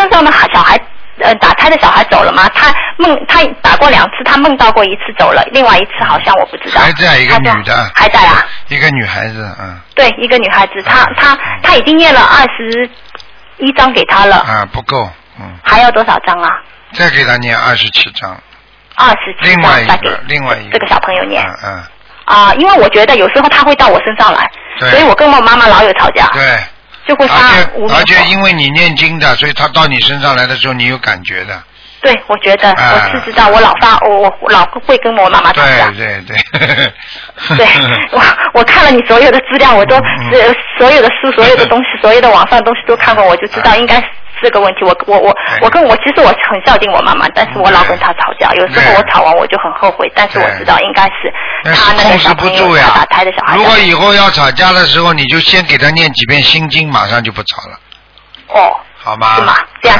上的小孩打胎的小孩走了吗？他打过2次，他梦到过1次走了，另外1次好像我不知道。 还在一个女的。 还在啊。 一个女孩子， 对，一个女孩子，她已经念了21章给她了。 啊，不够， 还要多少章啊？ 再给她念27章。 27章再给另外一个这个小朋友念。因为我觉得有时候他会到我身上来，所以我跟我妈妈老有吵架。 对。 就会发无名火。 而且因为你念经的，所以他到你身上来的时候，你有感觉的。 对，我觉得我是知道，我老会跟我妈妈吵架。 对。 对，我看了你所有的资料，我都所有的书、所有的东西、所有的网上的东西都看过，我就知道应该是这个问题。其实我很孝敬我妈妈，但是我老跟她吵架，有时候我吵完我就很后悔，但是我知道应该是她那个小朋友他打胎的小孩。 如果以后要吵架的时候，你就先给他念几遍心经，马上就不吵了。 哦， 好吗？ 是吗？这样。